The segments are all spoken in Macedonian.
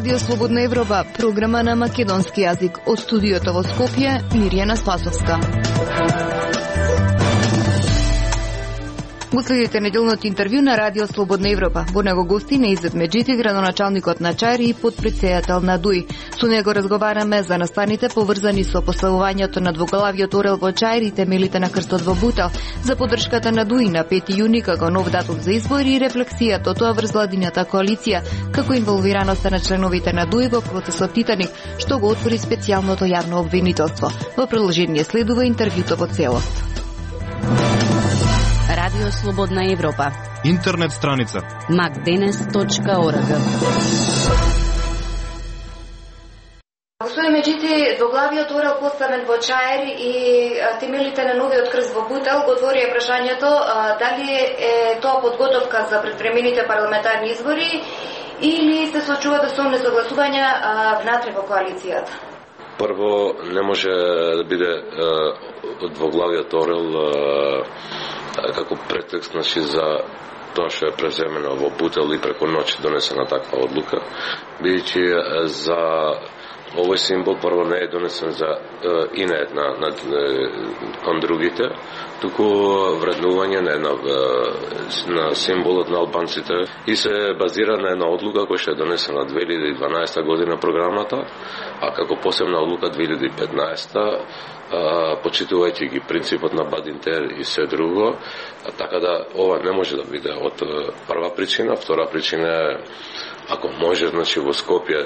Радио Слободна Европа, програма на македонски јазик. Од студиото во Скопје, Мирјана Спасовска. Го следите неделното интервју на Радио Слободна Европа. Во него гости Неизет Меджити, градоначалникот на Чајри и подпредседател на ДУИ. Со него разговараме за настаните поврзани со поставувањето на двоглавиот орел во Чајри и темелите на крстот во Бутел, за поддршката на ДУИ на 5 јуни како нов датум за избори и рефлексијата тоа врз владината коалиција, како инволвираноста на членовите на ДУИ во процесот Титаник, што го отвори специјалното јавно обвинителство. Во продолжение следува интервјуто во целост. Радио Слободна Европа. Интернет страница macdenes.org. Господин Меджити, двоглавиот орел поставен во Чајри и темелите на новиот крст во Бутел го отвори прашањето дали е тоа подготовка за предвремените парламентарни избори или се соочува со несогласувања внатре во коалицијата. Прво, не може да биде двоглавиот орел како претекст за тоа што е преземено во Бутел и преку ноќ донесена таква одлука, бидејќи за овој символ прво не е донесен за инет кон другите, туку вреднување на символот на албанците и се базира на една одлука која што е донесена 2012 година програмата, а како посебна одлука 2015, почитувајќи ги принципот на Бадинтер и се друго, така да ова не може да биде од прва причина. Втора причина е ако може во Скопје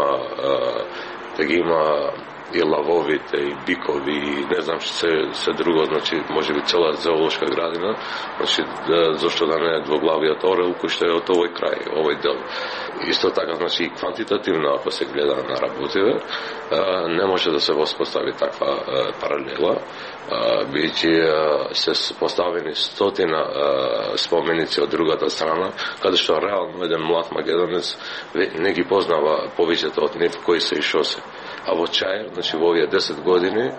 да ги има и лавовите, и бикови, и не знам што се друго, може би цела зоолошка градина, зашто да не е двоглавиот орел кој што е од овој крај, овој дел. Исто така, и квантитативно, ако се гледа на работите, не може да се воспостави таква паралела, бидејќи се поставени стотина споменици од другата страна, каде што реално еден млад македонец не ги познава повеќето од нив кои се и шо се. А во Чајр, во овие 10 години,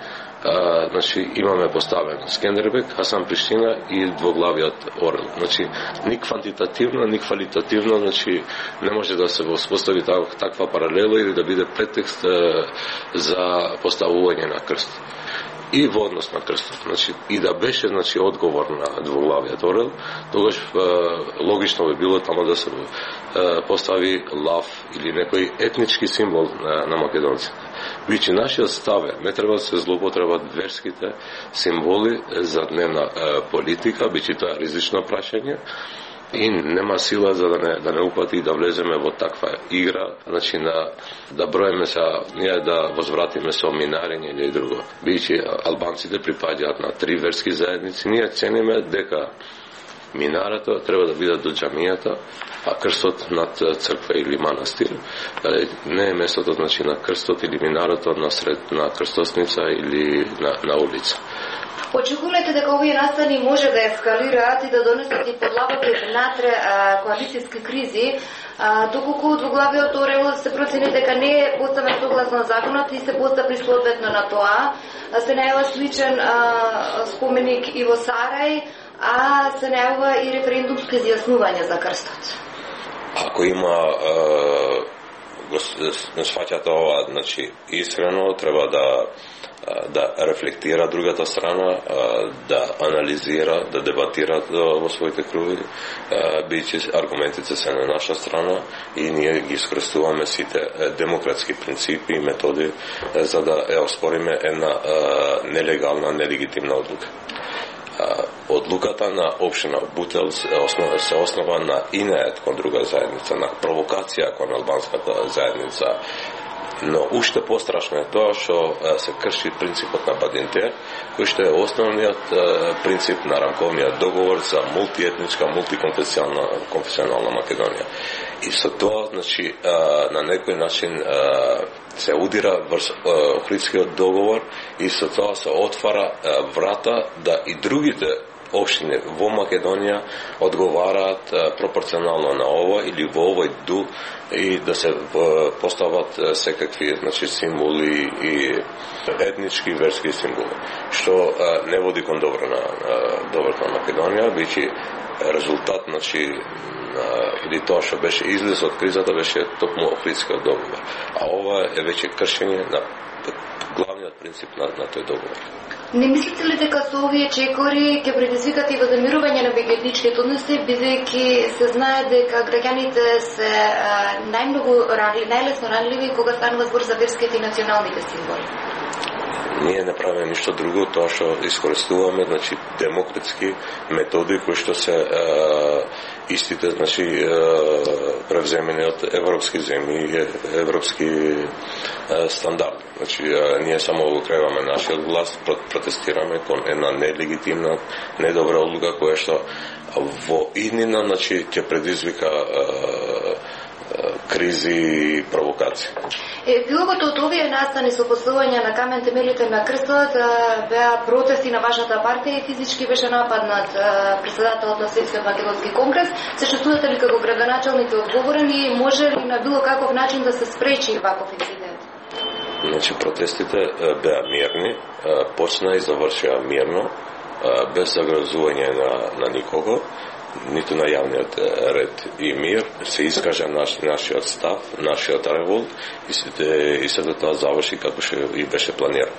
имаме поставено Скендербек, Хасан Приштина и двоглавиот орел. Ни квантитативно, ни квалитативно, не може да се воспостави таква паралела или да биде претекст за поставување на крст. И во однос на крстот. И да беше одговор на двоглавиот орел, тогаш логично би било тамо да се постави лав или некој етнички символ на македонците. Бидејќи нашиот став е, не треба да се злоупотребат верските символи за дневна политика, бидејќи тоа е ризично прашање и нема сила за да не упати и да влеземе во таква игра, да броеме ние да возвратиме со минарење или друго. Бидејќи албанците припаѓаат на 3 верски заедници, ние цениме дека минарата треба да биде до џамијата, а крстот над црква или манастир. Не е местото на крстот или минарото на крстосница или на улица. Очекувате дека овие настани може да ескалираат и да донесат и подлабоки внатре коалицијски кризи, доколку двоглавиот орел се процени дека не е поставен согласно законот и се постапи соодветно на тоа. Се најава сличен споменик и во Сарај, а се најава и референдумско изјаснување за крстот. Ако има го сваќате ова, искрено треба да рефлектира другата страна, да анализира, да дебатира во своите круги, бидејќи аргументите се на наша страна и ние ги искористуваме сите демократски принципи и методи за да ја оспориме една нелегална, нелегитимна одлука. Одлуката на општина Бутел се основа на инеет кон друга заедница, на провокација кон албанската заедница. Но уште пострашно е тоа што се крши принципот на Бадинтер, кој што е основниот принцип на рамковниот договор за мултиетничка, мултиконфесионална Македонија. И со тоа, на некој начин се удира врз Охридскиот договор и со тоа се отвара врата да и другите општини во Македонија одговараат пропорционално на ова или во овој дух и да се постават секакви символи и етнички верски символи, што не води кон добро на Македонија, бидејќи резултат, значи или тоа што беше излез од кризата беше токму Охридскиот договор. А ова е веќе кршење на главниот принцип на тој договор. Не мислите ли дека со овие чекори ќе предизвикат и возамирување на меѓуетничките односи, бидејќи се знае дека граѓаните се најлесно ранливи кога станува збор за верските и националните символи? Ние не правиме ништо друго, тоа што искористуваме, значи демократски методи кои што се истите, значи превземени од европски земји и европски стандарди. Значи ние само го креваме нашиот глас, протестираме кон една нелегитимна, недобра одлука која што во иднина, значи ќе предизвика кризи и провокации. Епилогот од овие настани со поставување на камен темелите на крстот беа протести на вашата партија и физички беше нападнат председателот на Светскиот македонски конгрес. Се чувствувате ли како градоначалник одговорен и може ли на било каков начин да се спречи ваков инцидент? Значи протестите беа мирни, почна и завршија мирно, без загрозување на никого, ниту на јавниот ред и мир, се искажа нашиот став, нашиот револт и сето тоа заврши како што и беше планирано.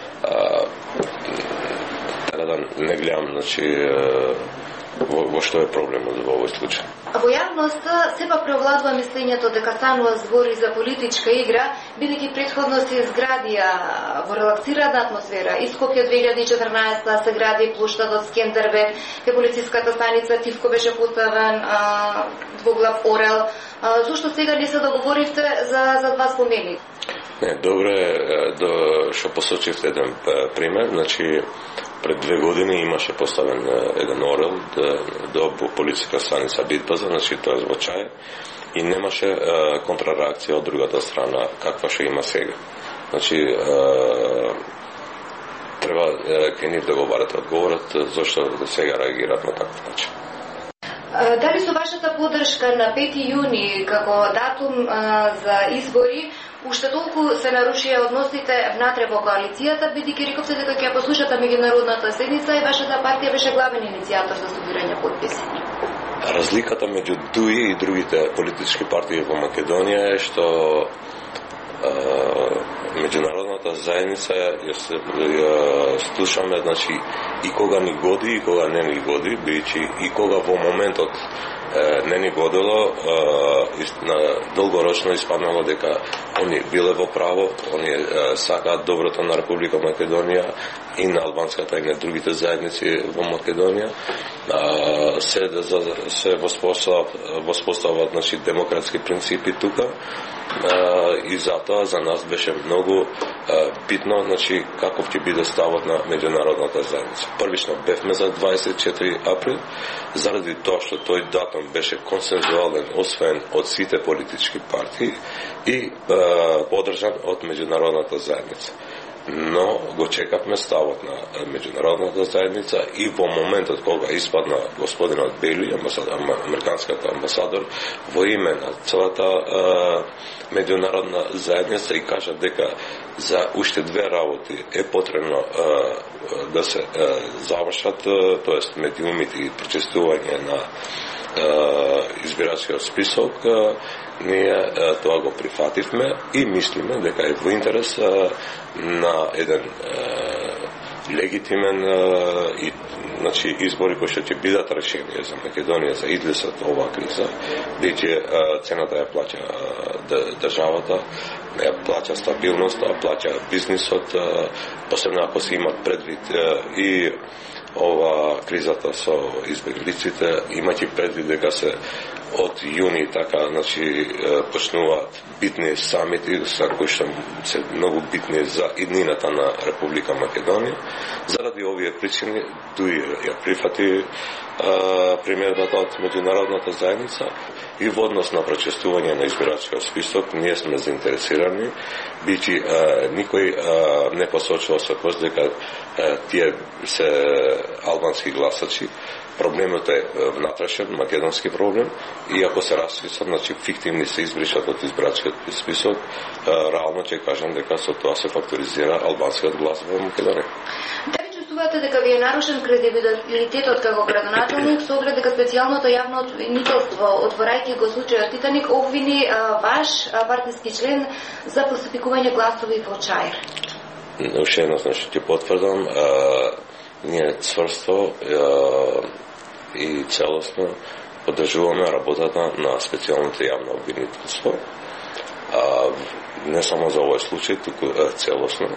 Така да не гледам, значи, во што е проблемот во овој случај. Во јавноста сепак преовладува мислењето дека станува збори за политичка игра, бидејќи претходно се изградија во релаксирана атмосфера. Ископје од 2014 се гради плоштадот Скендербек, кај полициската станица Тивко беше поставен двоглав орел. Зошто сега не се договоривте за два спомени? Не, добро е што посочивте еден пример, значи пред 2 години имаше поставен еден орел до полициска станица Битбаза, значи тоа е звучај и немаше контрареакција од другата страна каква што има сега. Значи треба кај нив да го барате одговорот зашто сега реагираат на таков начин. Дали со вашата поддршка на 5 јуни како датум за избори уште толку се нарушија односите внатре во коалицијата, бидејќи рековте дека ќе послушате меѓународната седница и вашата партија беше главен иницијатор за собирање потписи? Разликата меѓу ДУИ и другите политички партии во Македонија е што меѓународната заедница ја слушаме, значи, и кога ни годи и кога не ни годи, бидејќи и кога во моментот не ни годило, долгорочно испаднало дека они биле во право, они сакаат доброто на Република Македонија и на албанската и на другите заедници во Македонија, се воспостават, значи, демократски принципи тука, и затоа за нас беше многу битно, значи, каков ќе биде ставот на меѓународната заедница. Првично бевме за 24 април, заради тоа што тој датум беше консензуален, освоен од сите политички партии и поддржан од меѓународната заедница. Но го чекавме ставот на меѓународната заедница и во моментот кога испадна господинот Бейли, американскиот амбасадор, во име на целата меѓународна заедница и кажа дека за уште 2 работи е потребно да се завршат, тоест медиумите и прочистување на избирачкиот список, ние тоа го прифативме и мислиме дека е во интерес на еден легитимен и, значи, избори кои што ќе бидат решени за Македонија за излезот од оваа криза, бидејќи цената ја плаќа државата, ја плаќа стабилноста, плаќа бизнисот, посебно ако се имат предвид и ова кризата со избеглиците, имајќи предвид дека се од јуни така, значи, почнуваат битни самити са кои што се многу битни за иднината на Република Македонија. Заради овие причини ДУИ ја прифати примербата од меѓународната заедница и во однос на прочестување на избирачкиот список ние сме заинтересирани, бидејќи никој не посочува со кој дека тие се албански гласачи. Проблемот е внатрешен, македонски проблем, и ако се распишат, значи фиктивни се избришат од избирачкиот список, реално ќе кажам дека со тоа се факторизира албанскиот глас во Македонија. Согласувате дека ви е нарушен кредибилитетот како градоначалник со оглед дека специјалното јавно обвинителство, отворајќи го случајот Титаник, обвини ваш партиски член за фалсификување гласови во Чаир? Уште едно, ќе потврдам, ние цврсто и целосно поддржуваме работата на специјалното јавно обвинителство. Не само за овој случај, туку целосно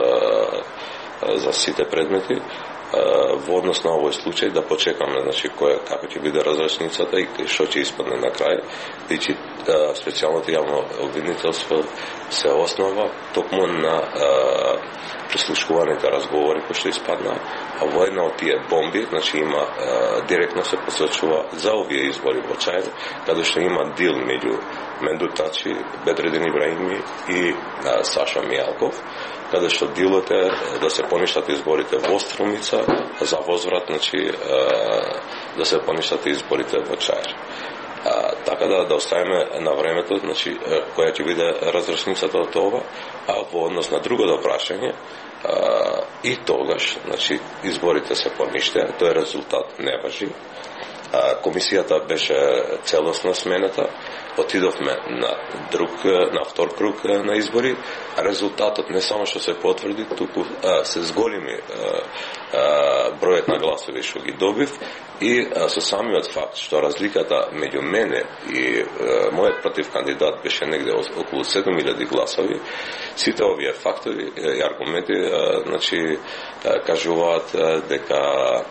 за сите предмети. Во однос на овој случај да почекаме, значи, како ќе биде разрешницата и што ќе испадне на крај. Значи, специјалното јавно обвинителство се основа токму на прислушкуваните разговори кои што испадна, а во една од тие бомби, значи има директно се посочува за овие избори во Чаир, каде што има дил меѓу Менду Тачи, Бедредин Ибраими и Саша Мијалков, каде што дилот е да се поништат изборите во Струмица, за возврат, значи, да се поништат изборите во Чаир. Така да оставиме на времето, значи, која ќе биде разрешницата од ова, а во однос на другото прашање, и тогаш, значи, изборите се поништеа, тој резултат не важи. Комисијата беше целосно смената, отидовме на втор круг на избори, резултатот не само што се потврди, туку се зголеми бројот на гласови што ги добив и со самиот факт што разликата меѓу мене и мојот против кандидат беше негде околу 7000 гласови, сите овие фактори и аргументи, значи, кажуваат дека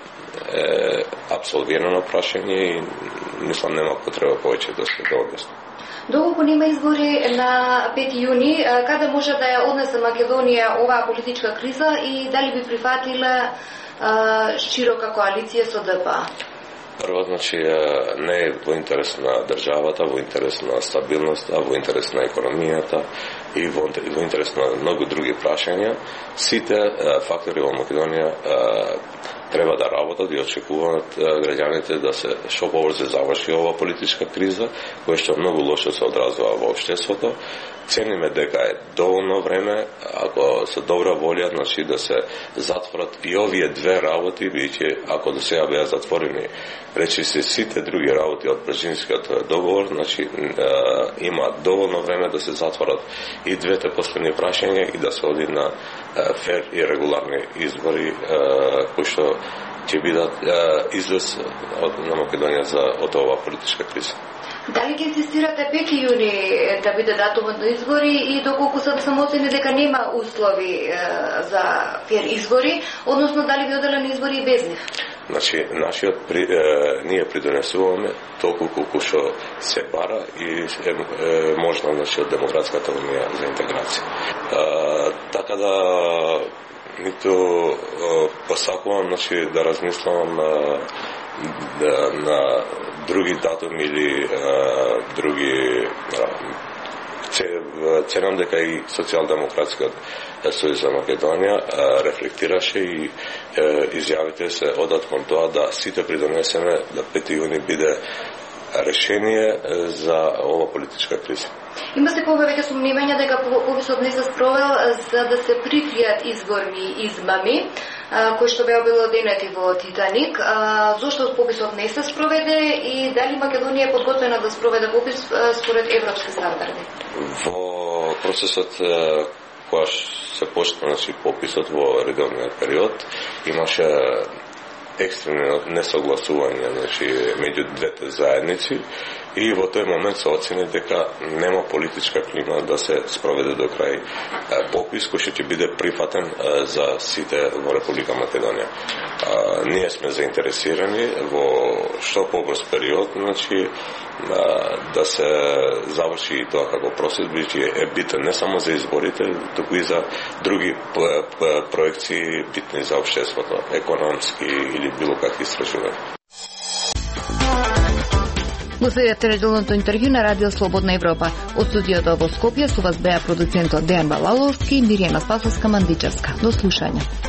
е апсолвирано прашање и мислам нема потреба повеќе да се дообјасни. Доколку нема избори на 5 јуни, каде може да ја однесе Македонија оваа политичка криза и дали би прифатила широка коалиција со ДПА? Прво, значи, не е во интерес на државата, во интерес на стабилноста, во интерес на економијата и во интерес на многу други прашања. Сите фактори во Македонија треба да работат и очекуваат граѓаните да се што побрзо заврши ова политичка криза, која што многу лошо се одразува во општеството. Цениме дека е доволно време, ако со добра волја, значи, да се затворат и овие две работи, бидејќи ако до сега беа затворени речиси сите други работи од Прежинскиот договор, значи има доволно време да се затворат и двете последни прашања и да се оди на фер и регуларни избори кои што ќе бидат излез на Македонија од оваа политичка криза. Дали ќе инсистирате 5 јуни да биде датумот на избори и доколку сам оцени дека нема услови за фер избори, односно дали би оделени избори и без нив? Значи, ние придонесуваме толку колку што се бара и е можна, значи, од Демократската унија за интеграција. Така да ниту посакувам, значи, да размислам на други датуми или други ценам дека и Социјалдемократскиот сојуз за Македонија рефлектираше и изјавите се одат кон тоа да сите придонесеме да 5 јуни биде решение за ова политичка криза. Има се повеќе сомневања дека пописот не се спровел за да се прикријат изборни измами кои што беа обелоденети во Титаник. Зошто пописот не се спроведе и дали Македонија е подготвена да спроведе попис според европски стандарди? Во процесот кога се почна, значи, пописот во редовниот период, имаше екстремно несогласување, значи, меѓу двете заедници и во тој момент се оцени дека нема политичка клима да се спроведе до крај попис кој што ќе биде прифатен за сите во Република Македонија. Ние сме заинтересирани во што побрз период, значи, да се заврши и тоа како процес, бидејќи е битен не само за изборите, туку и за други проекции битни за општеството, економски или било какви истражувања. Го следите редовното интервју на Радио Слободна Европа. Од студиото во Скопје со вас беа продуцентот Дејан Балаловски и Миријана Спасовска-Мандичевска. До слушање.